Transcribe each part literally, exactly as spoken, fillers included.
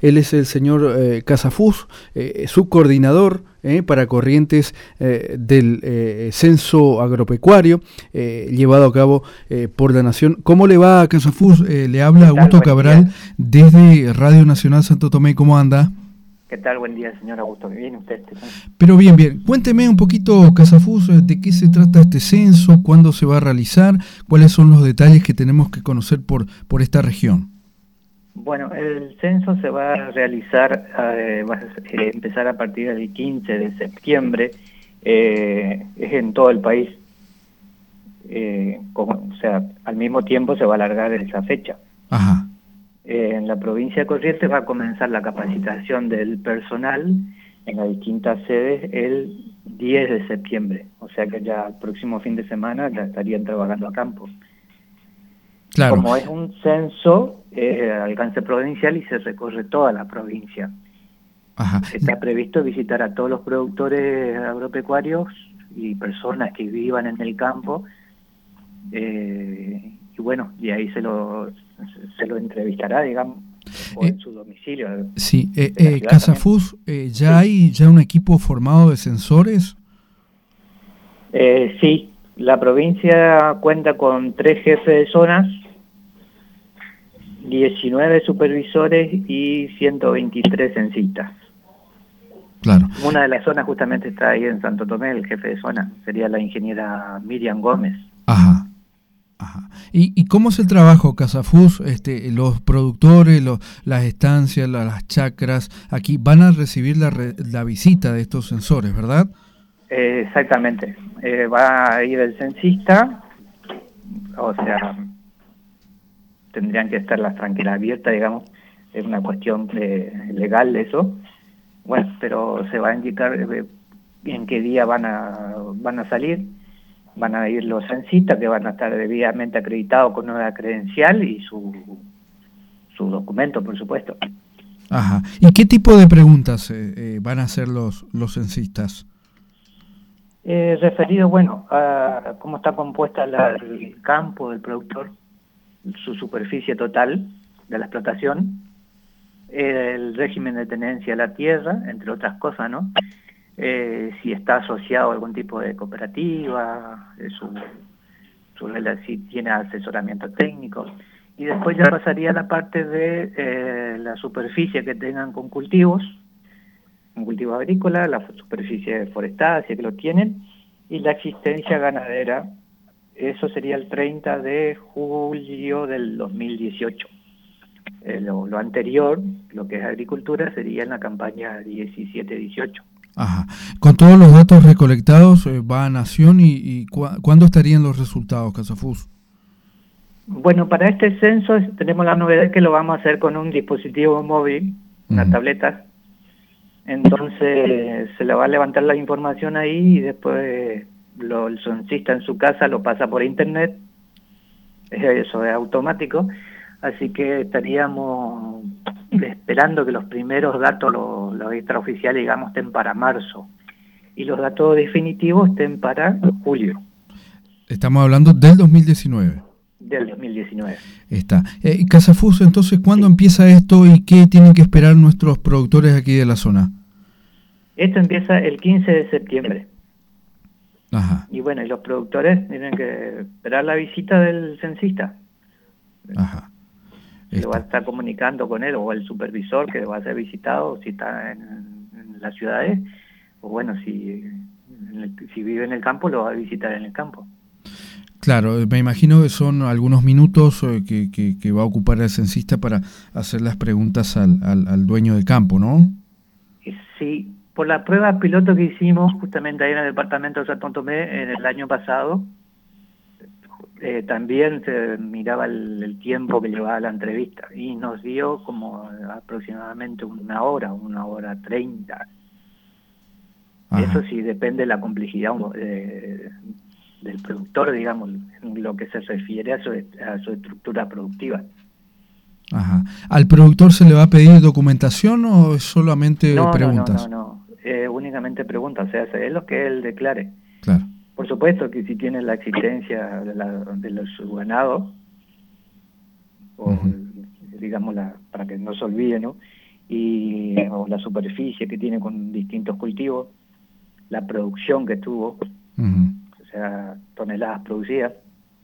Él es el señor eh, Casafús, eh, subcoordinador eh, para Corrientes eh, del eh, censo agropecuario eh, llevado a cabo eh, por la Nación. ¿Cómo le va a Casafús? Eh, le habla Augusto Cabral desde Radio Nacional Santo Tomé. ¿Cómo anda? ¿Qué tal? Buen día, señor Augusto. Bien, usted. Pero bien, bien. Cuénteme un poquito, Casafús, de qué se trata este censo, cuándo se va a realizar, cuáles son los detalles que tenemos que conocer por, por esta región. Bueno, el censo se va a realizar, eh, va a eh, empezar a partir del quince de septiembre, eh, es en todo el país. Eh, como, o sea, al mismo tiempo se va a alargar esa fecha. Ajá. Eh, en la provincia de Corrientes va a comenzar la capacitación del personal en las distintas sedes el diez de septiembre, o sea que ya el próximo fin de semana ya estarían trabajando a campo. Claro. Como es un censo, es eh, alcance provincial y se recorre toda la provincia. Ajá. Está previsto visitar a todos los productores agropecuarios y personas que vivan en el campo, eh, y bueno, y ahí se lo se lo entrevistará, digamos, o en eh, su domicilio. Sí, eh, eh, Casafús, eh, ¿ya sí. hay ya un equipo formado de censores? Eh, sí, la provincia cuenta con tres jefes de zonas, diecinueve supervisores y ciento veintitrés censistas. Claro. Una de las zonas justamente está ahí en Santo Tomé, el jefe de zona, sería la ingeniera Miriam Gómez. Ajá. Ajá. ¿Y, ¿Y cómo es el trabajo, Casafús? Este, los productores, los, las estancias, la, las chacras, aquí van a recibir la, re, la visita de estos censores, ¿verdad? Eh, exactamente. Eh, va a ir el censista, o sea, tendrían que estar las tranquilas abiertas, digamos, es una cuestión de, legal de eso. Bueno, pero se va a indicar eh, en qué día van a, van a salir. Van a ir los censistas que van a estar debidamente acreditados con nueva credencial y su, su documento, por supuesto. Ajá. ¿Y qué tipo de preguntas eh, eh, van a hacer los, los censistas? Eh, referido, bueno, a cómo está compuesta la, el campo del productor, su superficie total de la explotación, el régimen de tenencia de la tierra, entre otras cosas, ¿no? Eh, si está asociado a algún tipo de cooperativa, eh, su, su, si tiene asesoramiento técnico, y después ya pasaría a la parte de eh, la superficie que tengan con cultivos, un cultivo agrícola, la superficie forestal, si es que lo tienen, y la existencia ganadera. Eso sería el treinta de julio del dos mil dieciocho. Eh, lo, lo anterior, lo que es agricultura, sería en la campaña diecisiete dieciocho. Ajá. Con todos los datos recolectados eh, va a Nación y, y cu ¿cuándo estarían los resultados, Casafús? Bueno, para este censo tenemos la novedad que lo vamos a hacer con un dispositivo móvil, una uh-huh. tableta. Entonces se le va a levantar la información ahí y después lo, el censista en su casa lo pasa por internet. Eso es automático. Así que estaríamos esperando que los primeros datos, los, los extraoficiales, digamos, estén para marzo. Y los datos definitivos estén para julio. Estamos hablando del dos mil diecinueve. Del dos mil diecinueve. Está. Eh, Casafús, entonces, ¿cuándo sí. empieza esto y qué tienen que esperar nuestros productores aquí de la zona? Esto empieza el quince de septiembre. Ajá. Y bueno, y los productores tienen que esperar la visita del censista. Ajá. Se va a estar comunicando con él, o el supervisor que va a ser visitado, si está en, en las ciudades, o bueno, si, si vive en el campo, lo va a visitar en el campo. Claro, me imagino que son algunos minutos que, que, que va a ocupar el censista para hacer las preguntas al, al, al dueño del campo, ¿no? Sí, por la prueba piloto que hicimos justamente ahí en el departamento de Santo Tomé en el año pasado, Eh, también se miraba el, el tiempo que llevaba la entrevista y nos dio como aproximadamente una hora, una hora treinta. Ajá. Eso sí depende de la complejidad de, del productor, digamos, en lo que se refiere a su, a su estructura productiva. Ajá. ¿Al productor se le va a pedir documentación o es solamente no, preguntas? No, no, no, no. Eh, únicamente preguntas, o sea, es lo que él declare. Claro. Por supuesto que si tiene la existencia de, la, de los ganados, o uh-huh. digamos, la, para que no se olvide, ¿no? y digamos, la superficie que tiene con distintos cultivos, la producción que tuvo, uh-huh. o sea, toneladas producidas,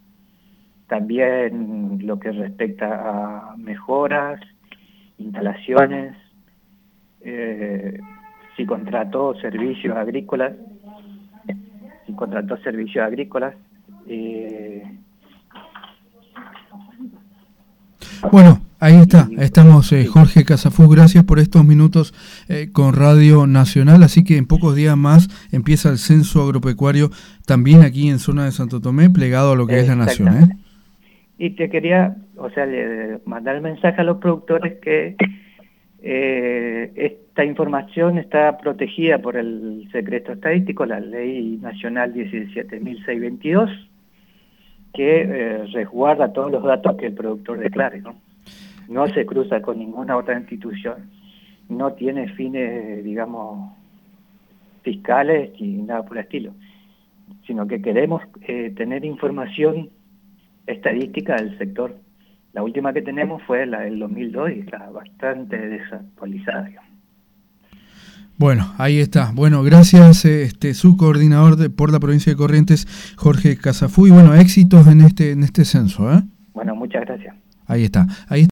también lo que respecta a mejoras, instalaciones, eh, si contrató servicios agrícolas, si contrató servicios agrícolas. Eh, bueno, ahí está, estamos eh, Jorge Casafús, gracias por estos minutos eh, con Radio Nacional, así que en pocos días más empieza el censo agropecuario también aquí en zona de Santo Tomé, plegado a lo que es la nación. ¿eh? Y te quería, o sea, le, mandar el mensaje a los productores que eh, esta información está protegida por el secreto estadístico, la Ley Nacional diecisiete mil seiscientos veintidós, que eh, resguarda todos los datos que el productor declare, ¿no? No se cruza con ninguna otra institución, no tiene fines, digamos, fiscales ni nada por el estilo, sino que queremos eh, tener información estadística del sector. La última que tenemos fue la del dos mil dos y está bastante desactualizada, digamos. Bueno, ahí está. Bueno, gracias, este, su coordinador de, por la provincia de Corrientes, Jorge Casafús, y bueno, éxitos en este en este censo, ¿eh? Bueno, muchas gracias. Ahí está. Ahí está.